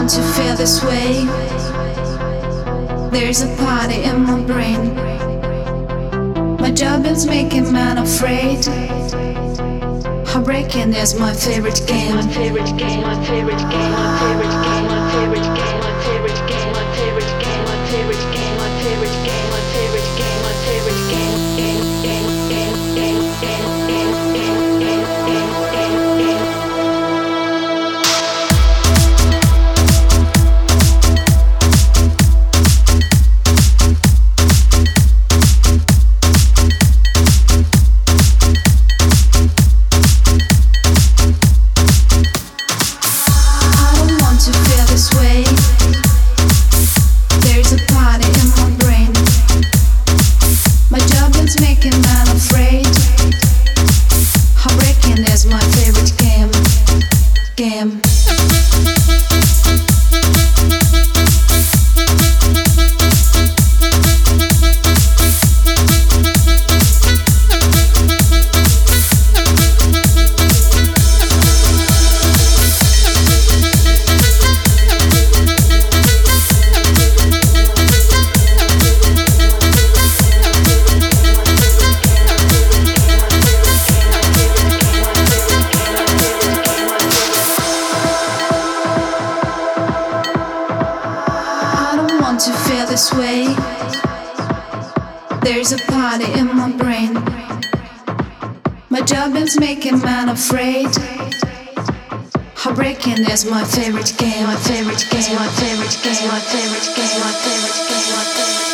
want to feel this way. There's a party in my brain. My job is making man afraid. Heartbreaking is my favorite game. My favorite game, my favorite game, my favorite game, my favorite game, my favorite game, my favorite game, my favorite game, my favorite game, my favorite game, my favorite game, game, game, game, game, game, game, game, game, game, game. To feel this way. There's a party in my brain. My job is making man afraid. Heartbreaking is my favorite game. My favorite game. My favorite game. My favorite game. My favorite game. My favorite game.